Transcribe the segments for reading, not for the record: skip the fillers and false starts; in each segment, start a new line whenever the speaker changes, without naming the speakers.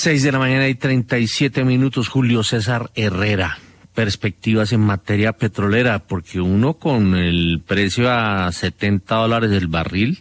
6 de la mañana y 37 minutos, Julio César Herrera. Perspectivas en materia petrolera, porque uno con el precio a $70 el barril,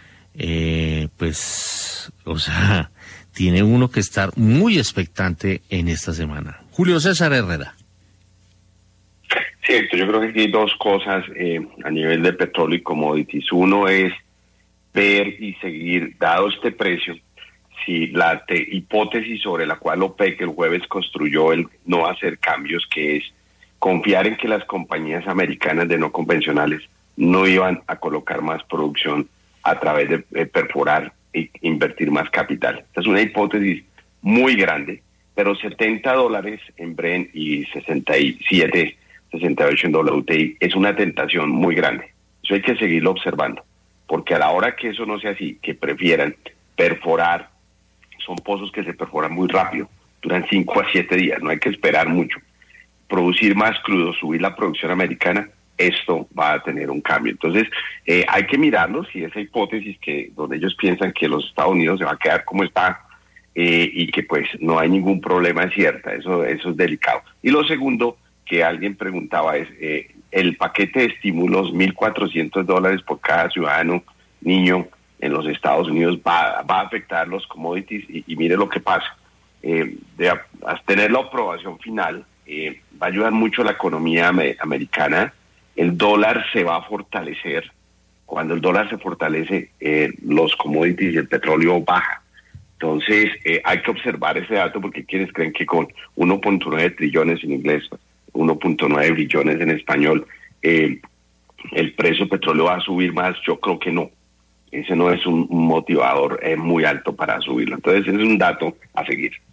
pues, o sea, tiene uno que estar muy expectante en esta semana. Julio César Herrera.
Cierto, yo creo que aquí hay dos cosas a nivel de petróleo y commodities. Uno es ver y seguir, dado este precio, si la hipótesis sobre la cual OPEC el jueves construyó el no hacer cambios, que es confiar en que las compañías americanas de no convencionales no iban a colocar más producción a través de perforar e invertir más capital. Esta es una hipótesis muy grande, pero $70 en Brent y 67, 68 en WTI es una tentación muy grande. Eso hay que seguirlo observando, porque a la hora que eso no sea así, que prefieran perforar, son pozos que se perforan muy rápido, duran 5 a 7 días, no hay que esperar mucho. Producir más crudo, subir la producción americana, esto va a tener un cambio. Entonces, hay que mirarlo, si esa hipótesis donde ellos piensan que los Estados Unidos se va a quedar como está y que pues no hay ningún problema es cierta, eso es delicado. Y lo segundo que alguien preguntaba es, el paquete de estímulos, $1,400 por cada ciudadano, niño, en los Estados Unidos va a afectar los commodities y mire lo que pasa. A tener la aprobación final va a ayudar mucho a la economía americana. El dólar se va a fortalecer. Cuando el dólar se fortalece, los commodities y el petróleo baja. Entonces hay que observar ese dato porque quienes creen que con 1.9 trillones en inglés, 1.9 billones en español, el precio del petróleo va a subir más. Yo creo que no. Ese no es un motivador muy alto para subirlo. Entonces, ese es un dato a seguir.